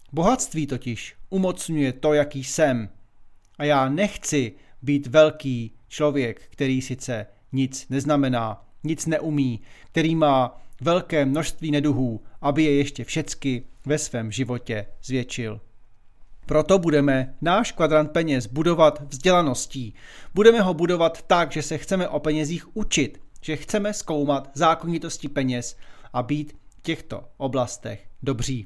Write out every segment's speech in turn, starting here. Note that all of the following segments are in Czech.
Bohatství totiž umocňuje to, jaký jsem. A já nechci být velký člověk, který sice nic neznamená, nic neumí, který má velké množství neduhů, aby je ještě všecky ve svém životě zvětšil. Proto budeme náš kvadrant peněz budovat vzdělaností. Budeme ho budovat tak, že se chceme o penězích učit, že chceme zkoumat zákonitosti peněz a být v těchto oblastech dobří.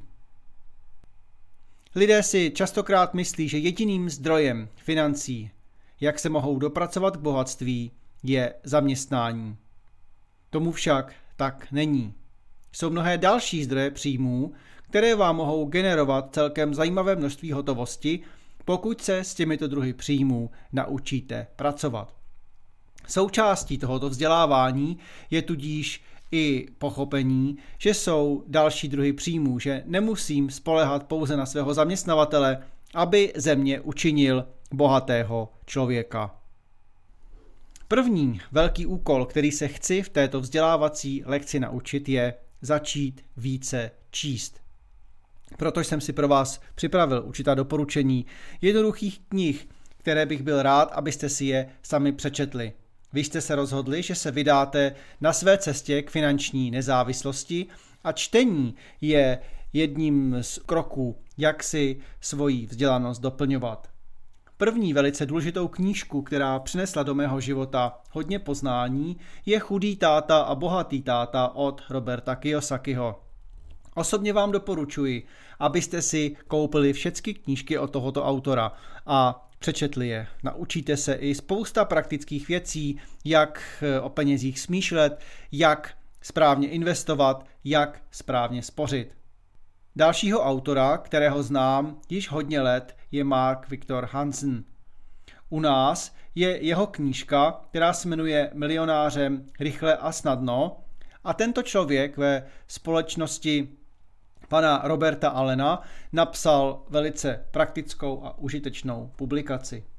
Lidé si častokrát myslí, že jediným zdrojem financí, jak se mohou dopracovat k bohatství, je zaměstnání. Tomu však tak není. Jsou mnohé další zdroje příjmů, které vám mohou generovat celkem zajímavé množství hotovosti, pokud se s těmito druhy příjmů naučíte pracovat. Součástí tohoto vzdělávání je tudíž i pochopení, že jsou další druhy příjmů, že nemusím spoléhat pouze na svého zaměstnavatele, aby ze mě učinil bohatého člověka. První velký úkol, který se chci v této vzdělávací lekci naučit, je začít více číst. Proto jsem si pro vás připravil určitá doporučení jednoduchých knih, které bych byl rád, abyste si je sami přečetli. Vy jste se rozhodli, že se vydáte na své cestě k finanční nezávislosti a čtení je jedním z kroků, jak si svoji vzdělanost doplňovat. První velice důležitou knížku, která přinesla do mého života hodně poznání, je Chudý táta a bohatý táta od Roberta Kiyosakiho. Osobně vám doporučuji, abyste si koupili všechny knížky od tohoto autora a přečetli je. Naučíte se i spousta praktických věcí, jak o penězích smýšlet, jak správně investovat, jak správně spořit. Dalšího autora, kterého znám již hodně let, je Mark Victor Hansen. U nás je jeho knížka, která se jmenuje Milionářem rychle a snadno, a tento člověk ve společnosti pana Roberta Allena napsal velice praktickou a užitečnou publikaci.